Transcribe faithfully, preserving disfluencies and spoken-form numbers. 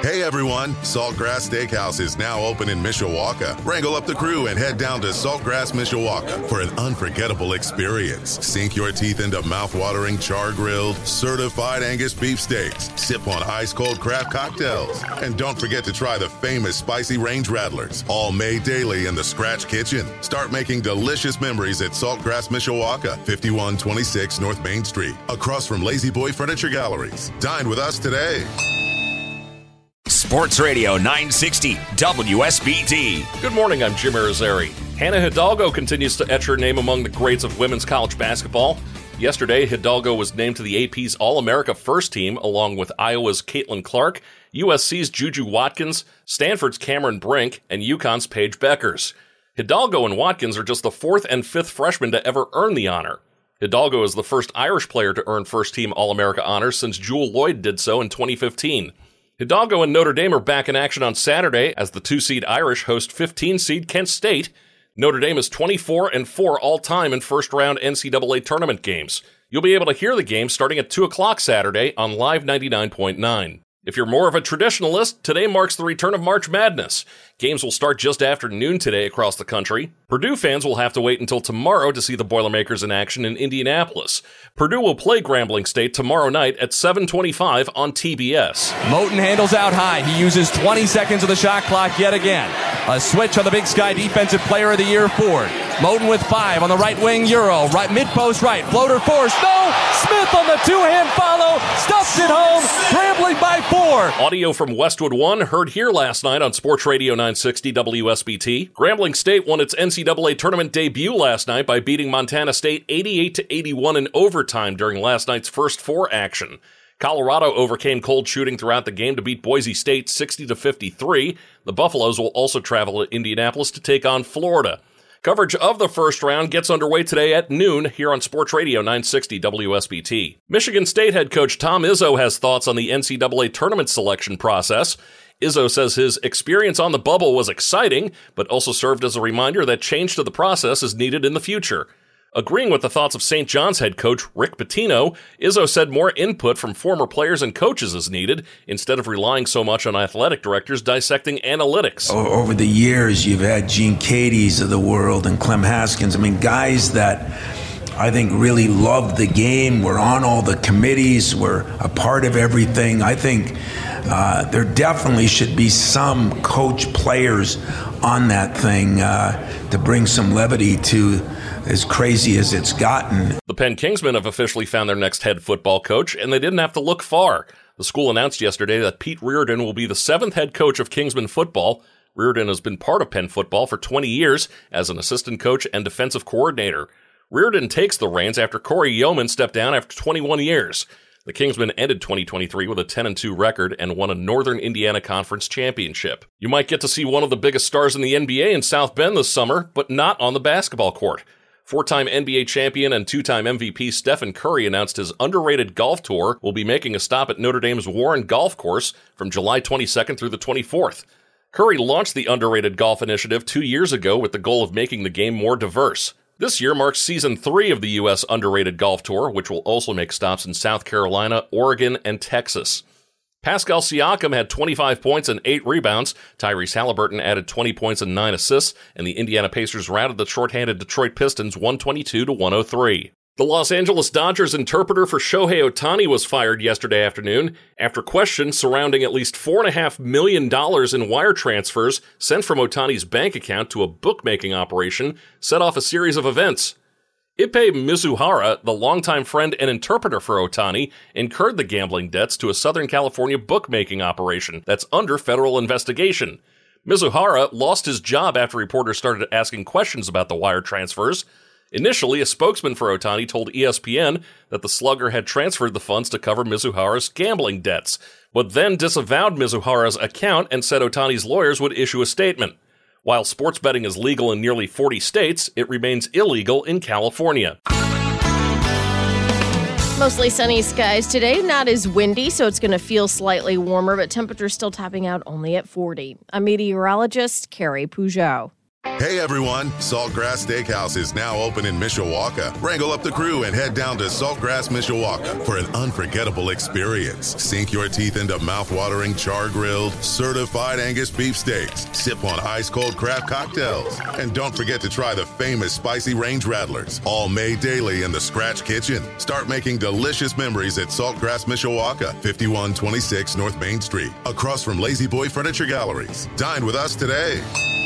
Hey everyone, Saltgrass Steakhouse is now open in Mishawaka. Wrangle up the crew and head down to Saltgrass Mishawaka for an unforgettable experience. Sink your teeth into mouth-watering char-grilled, certified Angus beef steaks. Sip on ice-cold craft cocktails. And don't forget to try the famous spicy range rattlers, all made daily in the Scratch Kitchen. Start making delicious memories at Saltgrass Mishawaka, fifty-one twenty-six North Main Street, across from Lazy Boy Furniture Galleries. Dine with us today. Sports Radio nine sixty W S B T. Good morning, I'm Jim Irizarry. Hannah Hidalgo continues to etch her name among the greats of women's college basketball. Yesterday, Hidalgo was named to the A P's All-America First Team, along with Iowa's Caitlin Clark, U S C's Juju Watkins, Stanford's Cameron Brink, and UConn's Paige Beckers. Hidalgo and Watkins are just the fourth and fifth freshmen to ever earn the honor. Hidalgo is the first Irish player to earn first-team All-America honors since Jewel Lloyd did so in twenty fifteen. Hidalgo and Notre Dame are back in action on Saturday as the two-seed Irish host fifteen-seed Kent State. Notre Dame is twenty-four and four all-time in first-round N C double A tournament games. You'll be able to hear the game starting at two o'clock Saturday on Live ninety-nine point nine. If you're more of a traditionalist, today marks the return of March Madness. Games will start just after noon today across the country. Purdue fans will have to wait until tomorrow to see the Boilermakers in action in Indianapolis. Purdue will play Grambling State tomorrow night at seven twenty-five on T B S. Moten handles out high. He uses twenty seconds of the shot clock yet again. A switch on the Big Sky Defensive Player of the Year Ford. Moten with five on the right wing, Euro. Right mid-post right. Floater forced. No! Smith on the two-hand follow. Stuffs it home. Grambling by four. Audio from Westwood One heard here last night on Sports Radio nine sixty W S B T. Grambling State won its N C double A tournament debut last night by beating Montana State eighty-eight to eighty-one in overtime during last night's first four action. Colorado overcame cold shooting throughout the game to beat Boise State sixty to fifty-three. The Buffaloes will also travel to Indianapolis to take on Florida. Coverage of the first round gets underway today at noon here on Sports Radio nine sixty W S B T. Michigan State head coach Tom Izzo has thoughts on the N C double A tournament selection process. Izzo says his experience on the bubble was exciting, but also served as a reminder that change to the process is needed in the future. Agreeing with the thoughts of Saint John's head coach Rick Pitino, Izzo said more input from former players and coaches is needed, instead of relying so much on athletic directors dissecting analytics. Over the years, you've had Gene Katie's of the world and Clem Haskins. I mean, guys that I think really loved the game, were on all the committees, were a part of everything. I think uh, there definitely should be some coach players on that thing uh, to bring some levity to as crazy as it's gotten. The Penn Kingsmen have officially found their next head football coach, and they didn't have to look far. The school announced yesterday that Pete Reardon will be the seventh head coach of Kingsman football. Reardon has been part of Penn football for twenty years as an assistant coach and defensive coordinator. Reardon takes the reins after Corey Yeoman stepped down after twenty-one years. The Kingsmen ended twenty twenty-three with a ten and two record and won a Northern Indiana Conference championship. You might get to see one of the biggest stars in the N B A in South Bend this summer, but not on the basketball court. Four-time N B A champion and two-time M V P Stephen Curry announced his underrated golf tour will be making a stop at Notre Dame's Warren Golf Course from July twenty-second through the twenty-fourth. Curry launched the underrated golf initiative two years ago with the goal of making the game more diverse. This year marks season three of the U S Underrated Golf Tour, which will also make stops in South Carolina, Oregon, and Texas. Pascal Siakam had twenty-five points and eight rebounds. Tyrese Halliburton added twenty points and nine assists, and the Indiana Pacers routed the shorthanded Detroit Pistons one twenty-two to one oh three. The Los Angeles Dodgers interpreter for Shohei Ohtani was fired yesterday afternoon after questions surrounding at least four point five million dollars in wire transfers sent from Ohtani's bank account to a bookmaking operation set off a series of events. Ippei Mizuhara, the longtime friend and interpreter for Ohtani, incurred the gambling debts to a Southern California bookmaking operation that's under federal investigation. Mizuhara lost his job after reporters started asking questions about the wire transfers. Initially, a spokesman for Ohtani told E S P N that the slugger had transferred the funds to cover Mizuhara's gambling debts, but then disavowed Mizuhara's account and said Ohtani's lawyers would issue a statement. While sports betting is legal in nearly forty states, it remains illegal in California. Mostly sunny skies today, not as windy, so it's going to feel slightly warmer, but temperatures still topping out only at forty. I'm meteorologist Carrie Peugeot. Hey everyone, Saltgrass Steakhouse is now open in Mishawaka. Wrangle up the crew and head down to Saltgrass Mishawaka for an unforgettable experience. Sink your teeth into mouth-watering char-grilled, certified Angus beef steaks. Sip on ice-cold craft cocktails. And don't forget to try the famous spicy range rattlers, all made daily in the Scratch Kitchen. Start making delicious memories at Saltgrass Mishawaka, fifty-one twenty-six North Main Street, across from Lazy Boy Furniture Galleries. Dine with us today.